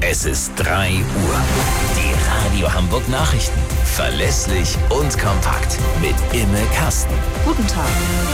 Es ist 3 Uhr. Die Radio Hamburg Nachrichten. Verlässlich und kompakt. Mit Imme Kasten. Guten Tag.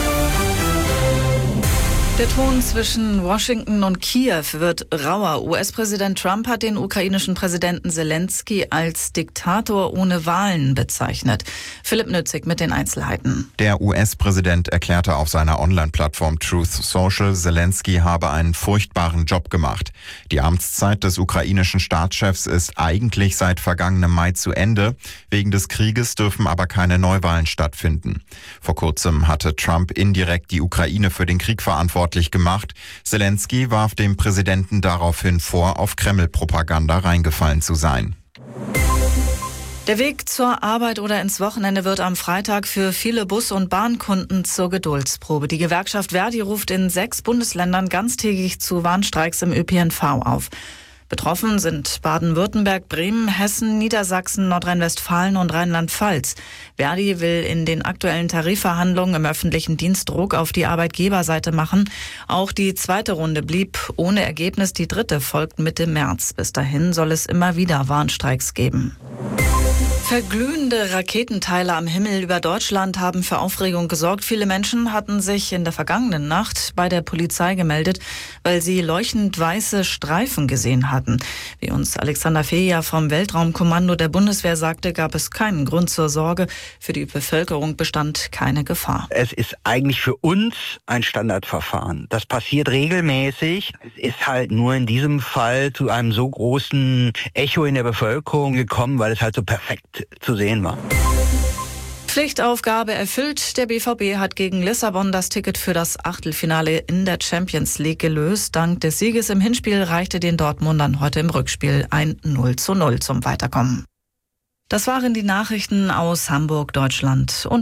Der Ton zwischen Washington und Kiew wird rauer. US-Präsident Trump hat den ukrainischen Präsidenten Zelensky als Diktator ohne Wahlen bezeichnet. Philipp Nützig mit den Einzelheiten. Der US-Präsident erklärte auf seiner Online-Plattform Truth Social, Zelensky habe einen furchtbaren Job gemacht. Die Amtszeit des ukrainischen Staatschefs ist eigentlich seit vergangenem Mai zu Ende. Wegen des Krieges dürfen aber keine Neuwahlen stattfinden. Vor kurzem hatte Trump indirekt die Ukraine für den Krieg verantwortlich gemacht. Zelensky warf dem Präsidenten daraufhin vor, auf Kreml-Propaganda reingefallen zu sein. Der Weg zur Arbeit oder ins Wochenende wird am Freitag für viele Bus- und Bahnkunden zur Geduldsprobe. Die Gewerkschaft Verdi ruft in 6 Bundesländern ganztägig zu Warnstreiks im ÖPNV auf. Betroffen sind Baden-Württemberg, Bremen, Hessen, Niedersachsen, Nordrhein-Westfalen und Rheinland-Pfalz. Verdi will in den aktuellen Tarifverhandlungen im öffentlichen Dienst Druck auf die Arbeitgeberseite machen. Auch die zweite Runde blieb ohne Ergebnis. Die dritte folgt Mitte März. Bis dahin soll es immer wieder Warnstreiks geben. Verglühende Raketenteile am Himmel über Deutschland haben für Aufregung gesorgt. Viele Menschen hatten sich in der vergangenen Nacht bei der Polizei gemeldet, weil sie leuchtend weiße Streifen gesehen hatten. Wie uns Alexander Feja vom Weltraumkommando der Bundeswehr sagte, gab es keinen Grund zur Sorge. Für die Bevölkerung bestand keine Gefahr. Es ist eigentlich für uns ein Standardverfahren. Das passiert regelmäßig. Es ist halt nur in diesem Fall zu einem so großen Echo in der Bevölkerung gekommen, weil es halt so perfekt zu sehen war. Pflichtaufgabe erfüllt. Der BVB hat gegen Lissabon das Ticket für das Achtelfinale in der Champions League gelöst. Dank des Sieges im Hinspiel reichte den Dortmundern heute im Rückspiel ein 0:0 zum Weiterkommen. Das waren die Nachrichten aus Hamburg, Deutschland und